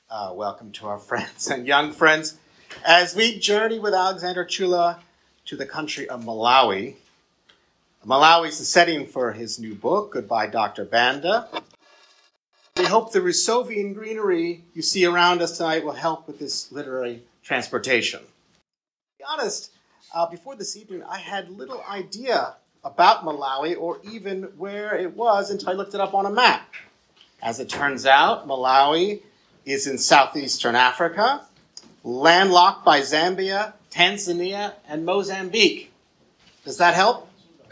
Welcome to our friends and young friends as we journey with Alexander Chula to the country of Malawi. Malawi is the setting for his new book, Goodbye, Dr. Banda. We hope the Rousseauvian greenery you see around us tonight will help with this literary transportation. To be honest, before this evening, I had little idea about Malawi or even where it was until I looked it up on a map. As it turns out, Malawi is in southeastern Africa, landlocked by Zambia, Tanzania, and Mozambique. Does that help?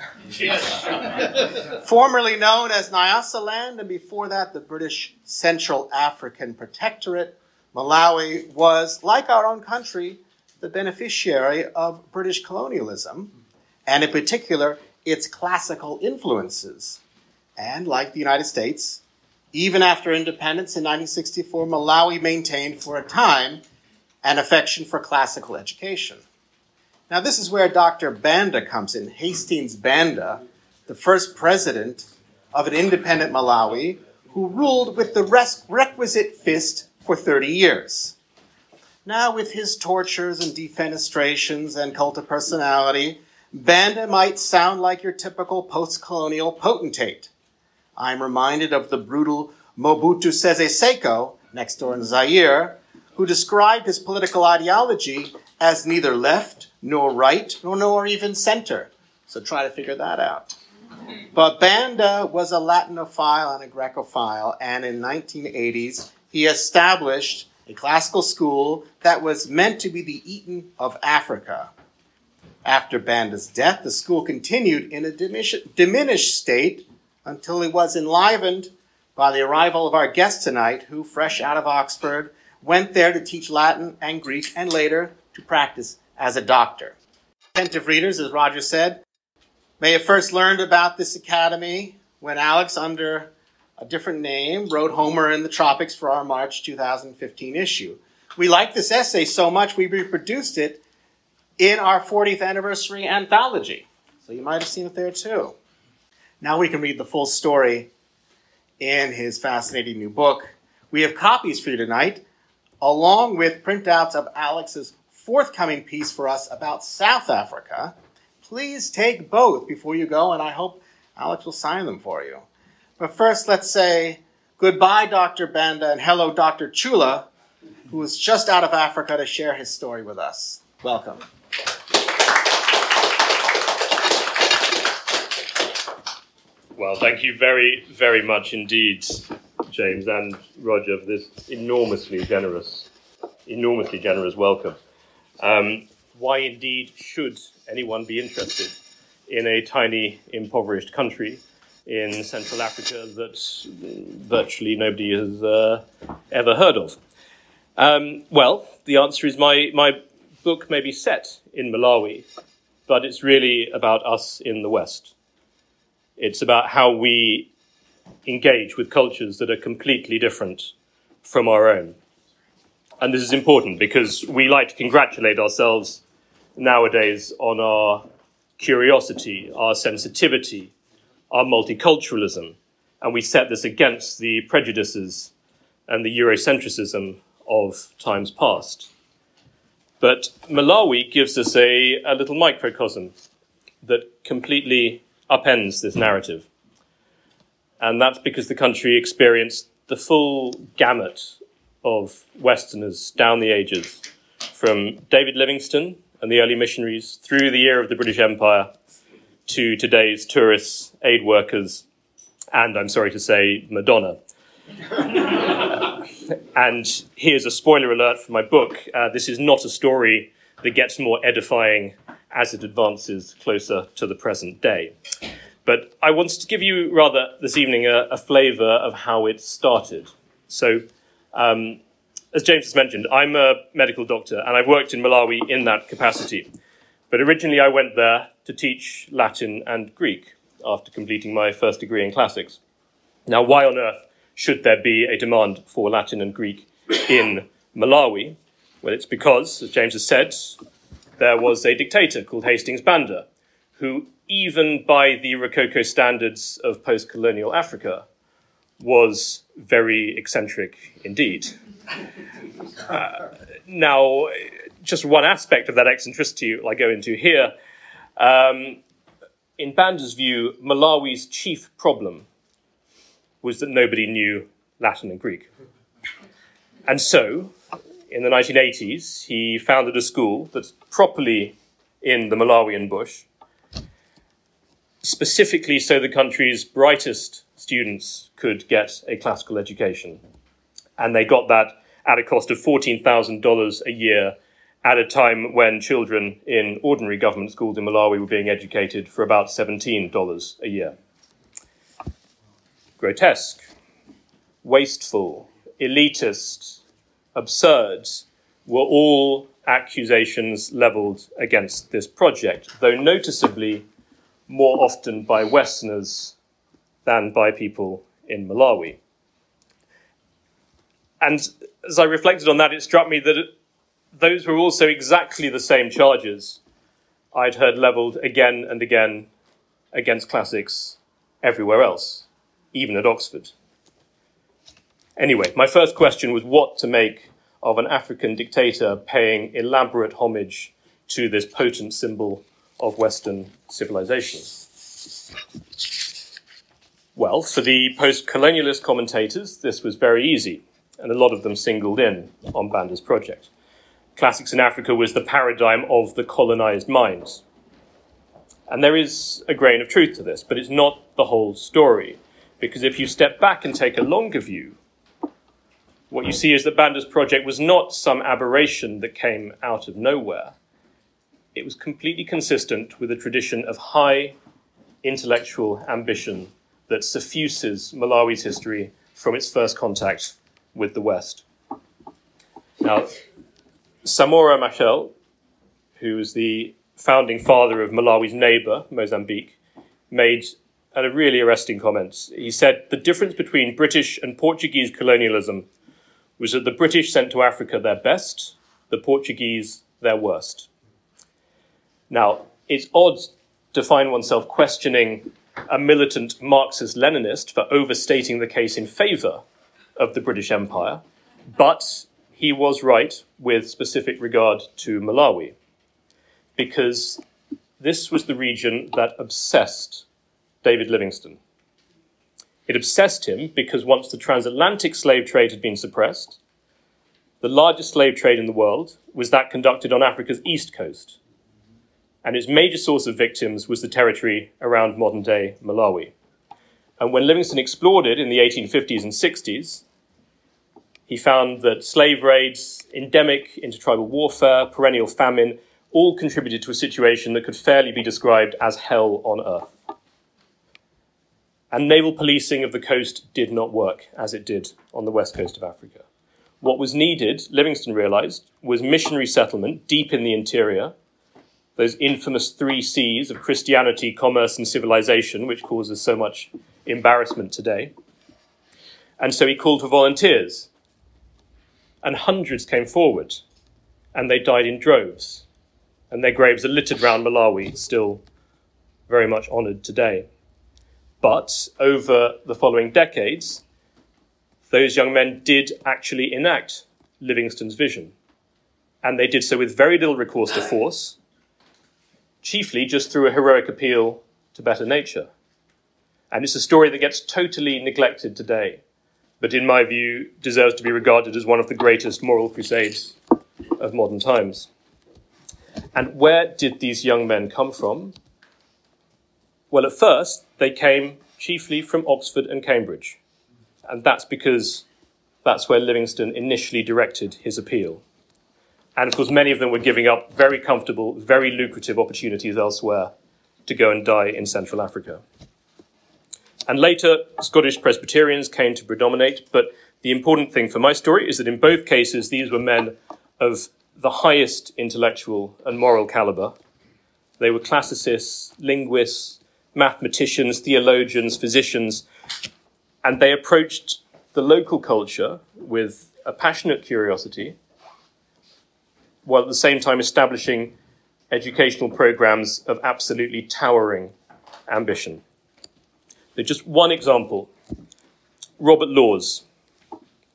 Yes. Formerly known as Nyasaland, and before that the British Central African Protectorate, Malawi was, like our own country, the beneficiary of British colonialism, and in particular, its classical influences. And like the United States, even after independence in 1964, Malawi maintained for a time an affection for classical education. Now, this is where Dr. Banda comes in, Hastings Banda, the first president of an independent Malawi, who ruled with the requisite fist for 30 years. Now, with his tortures and defenestrations and cult of personality, Banda might sound like your typical post-colonial potentate. I'm reminded of the brutal Mobutu Sese Seko, next door in Zaire, who described his political ideology as neither left, nor right, nor even center. So try to figure that out. But Banda was a Latinophile and a Grecophile, and in the 1980s, he established a classical school that was meant to be the Eton of Africa. After Banda's death, the school continued in a diminished state until it was enlivened by the arrival of our guest tonight, who, fresh out of Oxford, went there to teach Latin and Greek and later to practice as a doctor. Attentive readers, as Roger said, may have first learned about this academy when Alex, under a different name, wrote Homer in the Tropics for our March 2015 issue. We liked this essay so much we reproduced it in our 40th anniversary anthology. So you might have seen it there too. Now we can read the full story in his fascinating new book. We have copies for you tonight, along with printouts of Alex's forthcoming piece for us about South Africa. Please take both before you go, and I hope Alex will sign them for you. But first, let's say goodbye, Dr. Banda, and hello, Dr. Chula, who was just out of Africa to share his story with us. Welcome. Well, thank you very, very much indeed, James and Roger, for this enormously generous welcome. Why indeed should anyone be interested in a tiny, impoverished country in Central Africa that virtually nobody has ever heard of? Well, the answer is my book may be set in Malawi, but it's really about us in the West. It's about how we engage with cultures that are completely different from our own. And this is important because we like to congratulate ourselves nowadays on our curiosity, our sensitivity, our multiculturalism, and we set this against the prejudices and the Eurocentrism of times past. But Malawi gives us a little microcosm that completely upends this narrative. And that's because the country experienced the full gamut of Westerners down the ages, from David Livingstone and the early missionaries through the era of the British Empire to today's tourists, aid workers, and, I'm sorry to say, Madonna. And here's a spoiler alert for my book. This is not a story that gets more edifying as it advances closer to the present day. But I wanted to give you, rather, this evening, a flavour of how it started. So, as James has mentioned, I'm a medical doctor, and I've worked in Malawi in that capacity. But originally I went there to teach Latin and Greek after completing my first degree in classics. Now, why on earth should there be a demand for Latin and Greek in Malawi? Well, it's because, as James has said, there was a dictator called Hastings Banda, who, even by the Rococo standards of post-colonial Africa, was very eccentric indeed. Now, just one aspect of that eccentricity I go into here. In Banda's view, Malawi's chief problem was that nobody knew Latin and Greek. And so, in the 1980s, he founded a school that's properly in the Malawian bush, specifically so the country's brightest students could get a classical education. And they got that at a cost of $14,000 a year at a time when children in ordinary government schools in Malawi were being educated for about $17 a year. Grotesque, wasteful, elitist, absurd were all accusations levelled against this project, though noticeably more often by Westerners than by people in Malawi. And as I reflected on that, it struck me that those were also exactly the same charges I'd heard levelled again and again against classics everywhere else, even at Oxford. Anyway, my first question was what to make of an African dictator paying elaborate homage to this potent symbol of Western civilization. Well, for the post-colonialist commentators, this was very easy, and a lot of them singled in on Banda's project. Classics in Africa was the paradigm of the colonized mind. And there is a grain of truth to this, but it's not the whole story, because if you step back and take a longer view, what you see is that Banda's project was not some aberration that came out of nowhere. It was completely consistent with a tradition of high intellectual ambition that suffuses Malawi's history from its first contact with the West. Now, Samora Machel, who was the founding father of Malawi's neighbour, Mozambique, made a really arresting comment. He said, the difference between British and Portuguese colonialism was that the British sent to Africa their best, the Portuguese their worst. Now, it's odd to find oneself questioning a militant Marxist-Leninist for overstating the case in favour of the British Empire, but he was right with specific regard to Malawi, because this was the region that obsessed David Livingstone. It obsessed him because once the transatlantic slave trade had been suppressed, the largest slave trade in the world was that conducted on Africa's east coast, and its major source of victims was the territory around modern-day Malawi. And when Livingstone explored it in the 1850s and 60s, he found that slave raids, endemic intertribal warfare, perennial famine, all contributed to a situation that could fairly be described as hell on earth. And naval policing of the coast did not work as it did on the west coast of Africa. What was needed, Livingstone realised, was missionary settlement deep in the interior, those infamous 3 C's of Christianity, commerce and civilization, which causes so much embarrassment today. And so he called for volunteers. And hundreds came forward, and they died in droves. And their graves are littered around Malawi, still very much honoured today. But over the following decades, those young men did actually enact Livingstone's vision. And they did so with very little recourse to force, chiefly just through a heroic appeal to better nature. And it's a story that gets totally neglected today, but in my view deserves to be regarded as one of the greatest moral crusades of modern times. And where did these young men come from? Well, at first, they came chiefly from Oxford and Cambridge. And that's because that's where Livingstone initially directed his appeal. And of course, many of them were giving up very comfortable, very lucrative opportunities elsewhere to go and die in Central Africa. And later, Scottish Presbyterians came to predominate, but the important thing for my story is that in both cases, these were men of the highest intellectual and moral calibre. They were classicists, linguists, mathematicians, theologians, physicians, and they approached the local culture with a passionate curiosity, while at the same time establishing educational programs of absolutely towering ambition. So just one example, Robert Laws.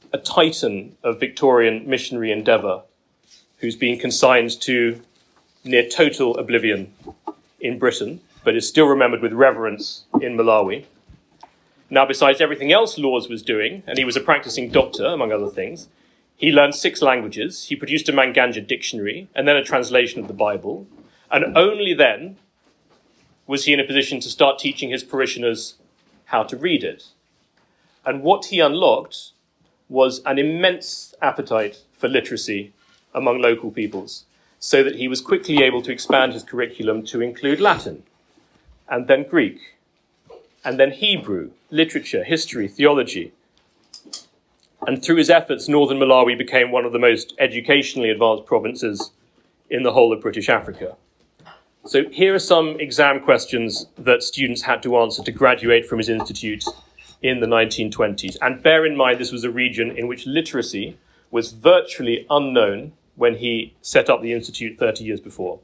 a titan of Victorian missionary endeavour who's been consigned to near total oblivion in Britain, but is still remembered with reverence in Malawi. Now, besides everything else Laws was doing, and he was a practicing doctor, among other things, he learned 6 languages, he produced a Manganja dictionary, and then a translation of the Bible, and only then was he in a position to start teaching his parishioners how to read it. And what he unlocked was an immense appetite for literacy among local peoples, so that he was quickly able to expand his curriculum to include Latin, and then Greek, and then Hebrew, literature, history, theology. And through his efforts, northern Malawi became one of the most educationally advanced provinces in the whole of British Africa. So here are some exam questions that students had to answer to graduate from his institute in the 1920s. And bear in mind, this was a region in which literacy was virtually unknown when he set up the institute 30 years before.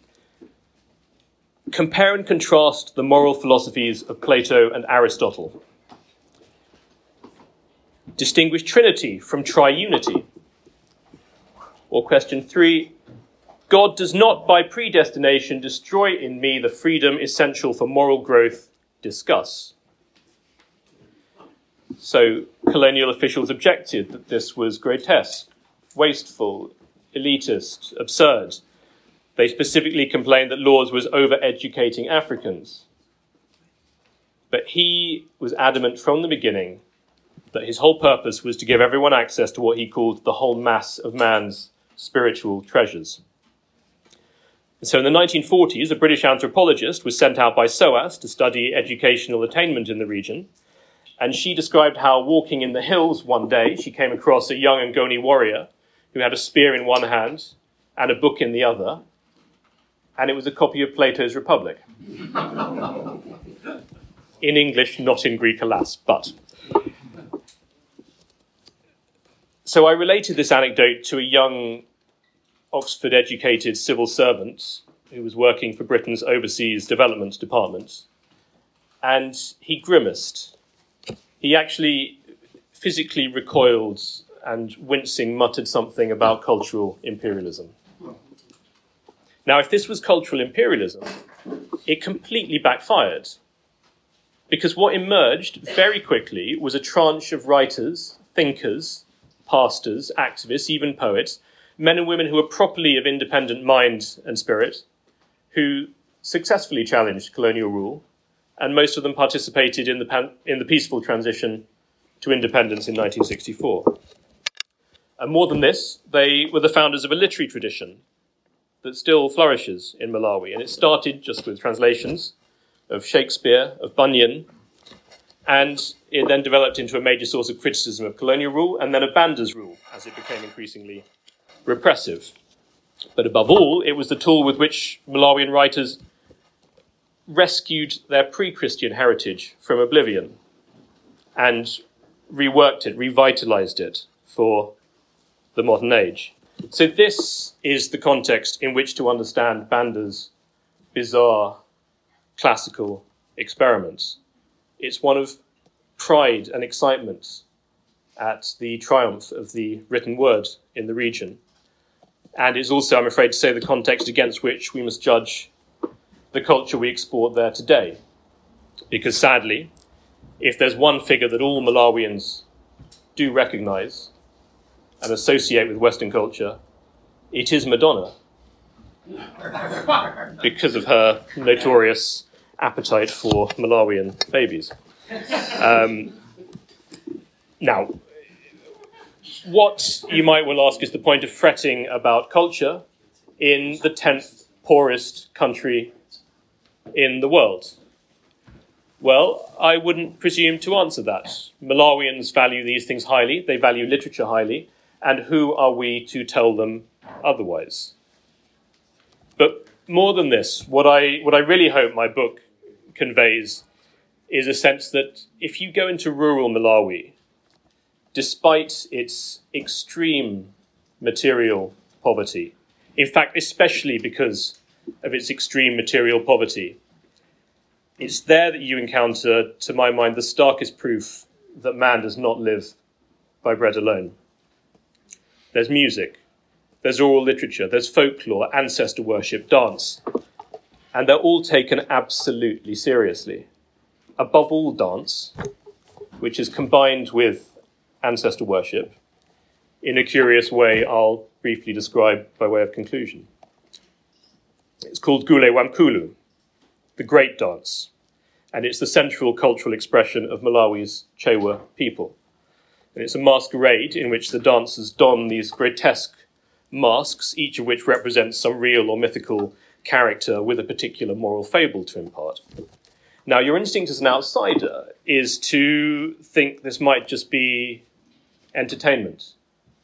Compare and contrast the moral philosophies of Plato and Aristotle. Distinguish Trinity from triunity. Or question 3, God does not by predestination destroy in me the freedom essential for moral growth. Discuss. So colonial officials objected that this was grotesque, wasteful, elitist, absurd. They specifically complained that Laws was over-educating Africans. But he was adamant from the beginning that his whole purpose was to give everyone access to what he called the whole mass of man's spiritual treasures. And so in the 1940s, a British anthropologist was sent out by SOAS to study educational attainment in the region. And she described how, walking in the hills one day, she came across a young Ngoni warrior who had a spear in one hand and a book in the other. And it was a copy of Plato's Republic. In English, not in Greek, alas, but. So I related this anecdote to a young Oxford-educated civil servant who was working for Britain's Overseas Development Department. And he grimaced. He actually physically recoiled and, wincing, muttered something about cultural imperialism. Now, if this was cultural imperialism, it completely backfired, because what emerged very quickly was a tranche of writers, thinkers, pastors, activists, even poets, men and women who were properly of independent mind and spirit, who successfully challenged colonial rule, and most of them participated in the peaceful transition to independence in 1964. And more than this, they were the founders of a literary tradition that still flourishes in Malawi. And it started just with translations of Shakespeare, of Bunyan, and it then developed into a major source of criticism of colonial rule and then of Banda's rule as it became increasingly repressive. But above all, it was the tool with which Malawian writers rescued their pre-Christian heritage from oblivion and reworked it, revitalized it for the modern age. So this is the context in which to understand Banda's bizarre classical experiments. It's one of pride and excitement at the triumph of the written word in the region. And it's also, I'm afraid to say, the context against which we must judge the culture we export there today. Because sadly, if there's one figure that all Malawians do recognize and associate with Western culture, it is Madonna, because of her notorious appetite for Malawian babies. Now, what you might well ask is the point of fretting about culture in the 10th poorest country in the world? Well, I wouldn't presume to answer that. Malawians value these things highly, they value literature highly, and who are we to tell them otherwise? But more than this, what I really hope my book conveys is a sense that if you go into rural Malawi, despite its extreme material poverty, in fact, especially because of its extreme material poverty, it's there that you encounter, to my mind, the starkest proof that man does not live by bread alone. There's music, there's oral literature, there's folklore, ancestor worship, dance, and they're all taken absolutely seriously. Above all, dance, which is combined with ancestor worship, in a curious way I'll briefly describe by way of conclusion. It's called Gule Wamkulu, the great dance, and it's the central cultural expression of Malawi's Chewa people. And it's a masquerade in which the dancers don these grotesque masks, each of which represents some real or mythical character with a particular moral fable to impart. Now, your instinct as an outsider is to think this might just be entertainment.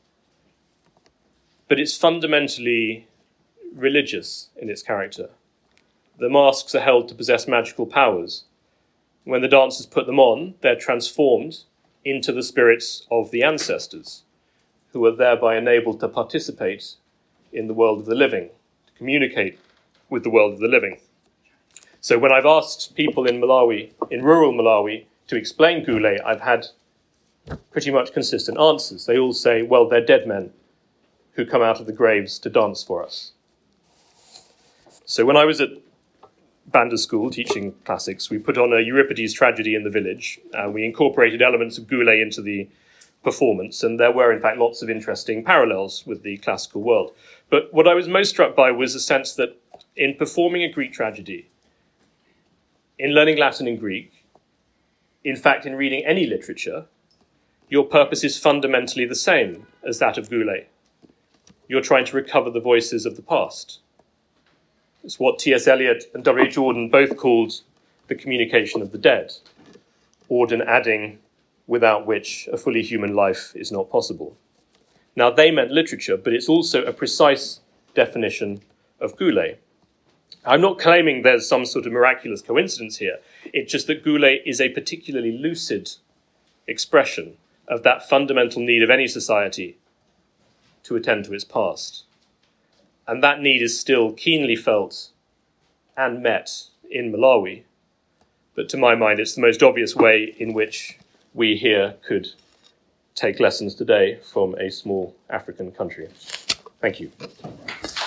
But it's fundamentally religious in its character. The masks are held to possess magical powers. When the dancers put them on, they're transformed into the spirits of the ancestors, who are thereby enabled to participate in the world of the living, to communicate with the world of the living. So when I've asked people in Malawi, in rural Malawi, to explain Gule, I've had pretty much consistent answers. They all say, well, they're dead men who come out of the graves to dance for us. So when I was at Banda School teaching classics, we put on a Euripides tragedy in the village, and we incorporated elements of Gule into the performance, and there were, in fact, lots of interesting parallels with the classical world. But what I was most struck by was the sense that in performing a Greek tragedy, in learning Latin and Greek, in fact, in reading any literature, your purpose is fundamentally the same as that of Gule. You're trying to recover the voices of the past. It's what T.S. Eliot and W. Jordan both called the communication of the dead, Auden adding, without which a fully human life is not possible. Now, they meant literature, but it's also a precise definition of Gule. I'm not claiming there's some sort of miraculous coincidence here. It's just that Gule is a particularly lucid expression of that fundamental need of any society to attend to its past. And that need is still keenly felt and met in Malawi. But to my mind, it's the most obvious way in which we here could take lessons today from a small African country. Thank you.